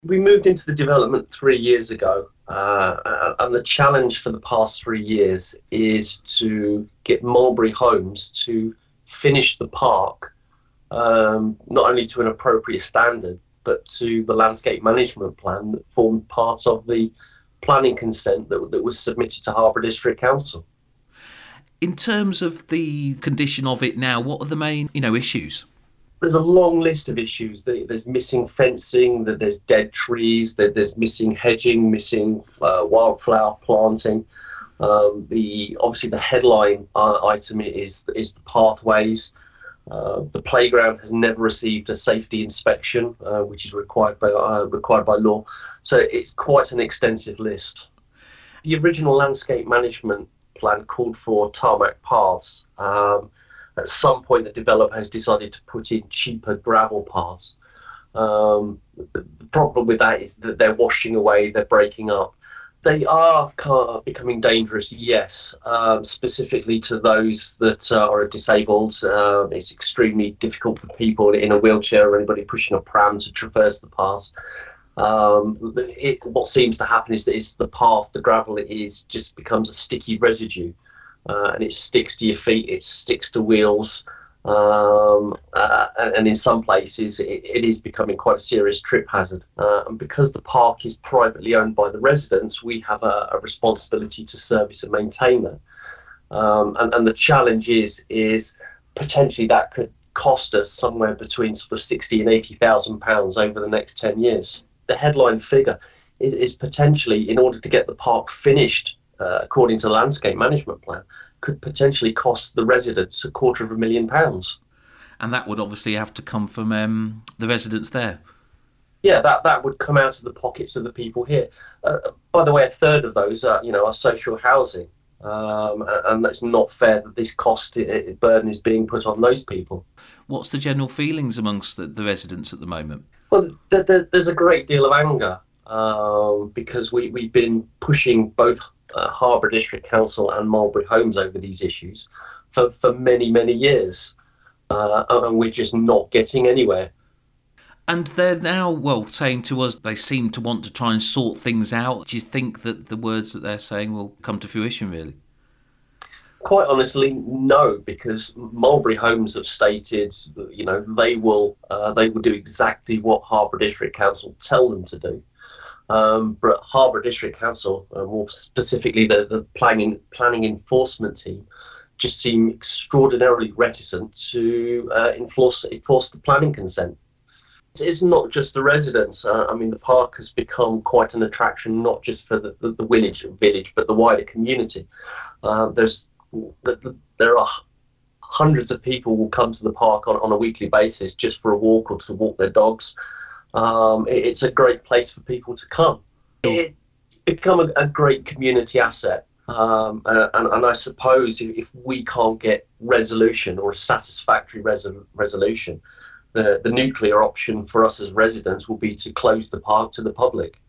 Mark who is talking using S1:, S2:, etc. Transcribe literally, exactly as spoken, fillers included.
S1: We moved into the development three years ago, uh, and the challenge for the past three years is to get Mulberry Homes to finish the park, um, not only to an appropriate standard, but to the landscape management plan that formed part of the planning consent that, that was submitted to Harbour District Council.
S2: In terms of the condition of it now, what are the main, you know, issues?
S1: There's a long list of issues. There's missing fencing, there's dead trees, there's missing hedging, missing uh, wildflower planting. Um, the obviously the headline uh, item is is the pathways. Uh, the playground has never received a safety inspection, uh, which is required by uh, required by law. So it's quite an extensive list. The original landscape management plan called for tarmac paths. Um, At some point, the developer has decided to put in cheaper gravel paths. Um, the, the problem with that is that they're washing away, they're breaking up. They are becoming dangerous, yes, um, specifically to those that uh, are disabled. Uh, it's extremely difficult for people in a wheelchair or anybody pushing a pram to traverse the path. Um, it, what seems to happen is that it's the path, the gravel is just becomes a sticky residue. Uh, and it sticks to your feet, it sticks to wheels, um, uh, and, and in some places it, it is becoming quite a serious trip hazard. Uh, and because the park is privately owned by the residents, we have a, a responsibility to service and maintain that. Um, and, and the challenge is, is potentially that could cost us somewhere between sort of sixty and eighty thousand pounds over the next ten years. The headline figure is, is potentially, in order to get the park finished, Uh, according to the landscape management plan, could potentially cost the residents a quarter of a million pounds.
S2: And that would obviously have to come from um, the residents there.
S1: Yeah, that, that would come out of the pockets of the people here. Uh, by the way, a third of those are, you know, are social housing, um, and that's not fair that this cost it, burden is being put on those people.
S2: What's the general feelings amongst the, the residents at the moment?
S1: Well, th- th- there's a great deal of anger um, because we, we've been pushing both Uh, Harbour District Council and Mulberry Homes over these issues for, for many, many years. Uh, and we're just not getting anywhere.
S2: And they're now, well, saying to us they seem to want to try and sort things out. Do you think that the words that they're saying will come to fruition, really?
S1: Quite honestly, no, because Mulberry Homes have stated, you know, they will uh, they will do exactly what Harbour District Council tell them to do. Um, but Harbour District Council, uh, more specifically the, the planning planning enforcement team, just seem extraordinarily reticent to uh, enforce enforce the planning consent. It's not just the residents. Uh, I mean, the park has become quite an attraction, not just for the, the, the village, village, but the wider community. Uh, there's the, the, there are hundreds of people will come to the park on, on a weekly basis just for a walk or to walk their dogs. Um, it, it's a great place for people to come. It's become a, a great community asset. Um, uh, and, and I suppose if, if we can't get resolution or a satisfactory resol- resolution, the, the nuclear option for us as residents will be to close the park to the public.